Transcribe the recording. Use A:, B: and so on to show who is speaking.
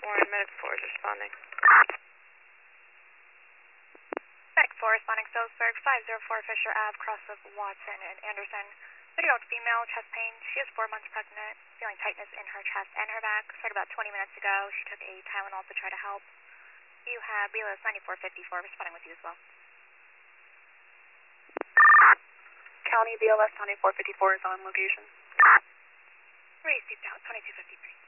A: Warren, Medic 4 is responding.
B: Medic 4 responding, Phillipsburg, 504 Fisher Ave, cross of Watson and Anderson. 30-year-old female, chest pain. She is 4 months pregnant, feeling tightness in her chest and her back. Started about 20 minutes ago. She took a Tylenol to try to help. You have BLS 9454 responding with you as well.
C: County BLS 9454 is on location.
B: 3 seats out, 2253.